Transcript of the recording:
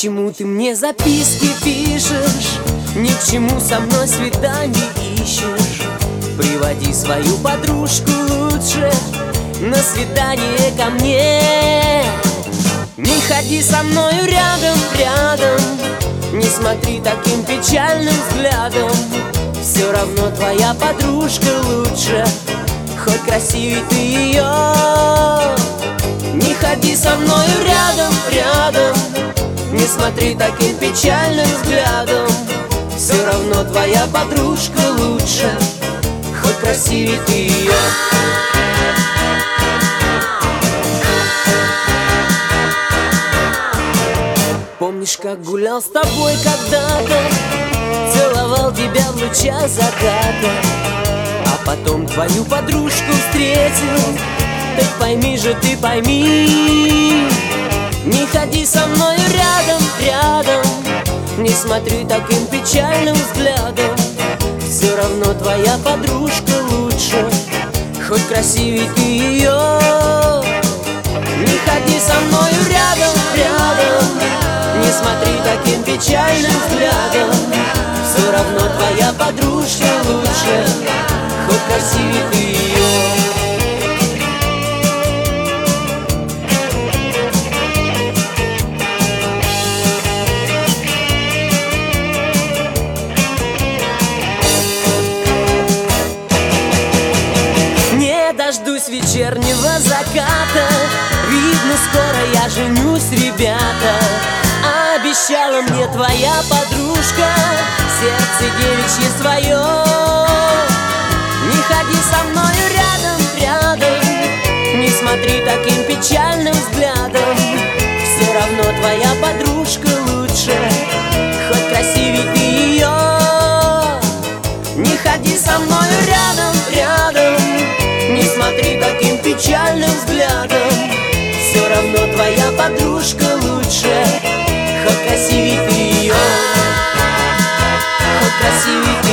чему ты мне записки пишешь, ни к чему со мной свиданий ищешь. Приводи свою подружку лучше на свидание ко мне. Не ходи со мною рядом, рядом, не смотри таким печальным взглядом. Все равно твоя подружка лучше, хоть красивей ты ее. Не ходи со мною рядом, рядом, не смотри таким печальным взглядом. Все равно твоя подружка лучше, хоть красивей ты ее. Помнишь, как гулял с тобой когда-то, целовал тебя в лучах заката, а потом твою подружку встретил? Так пойми же, ты пойми, не ходи со мною рядом, рядом, не смотри таким печальным взглядом. Все равно твоя подружка лучше, хоть красивей ты ее. Не ходи со мною рядом, рядом, не смотри таким печальным взглядом. Все равно твоя подружка лучше, хоть красивей ты ее. Дождусь вечернего заката, видно, скоро я женюсь, ребята. Обещала мне твоя подружка сердце девичье свое. Не ходи со мною рядом, рядом, не смотри таким печальным взглядом. Все равно твоя подружка лучше, хоть красивей ты ее. Не ходи со мною рядом, рядом, не смотри таким печальным взглядом. Все равно твоя подружка лучше, хоть красивей ты ее, хоть красивей ты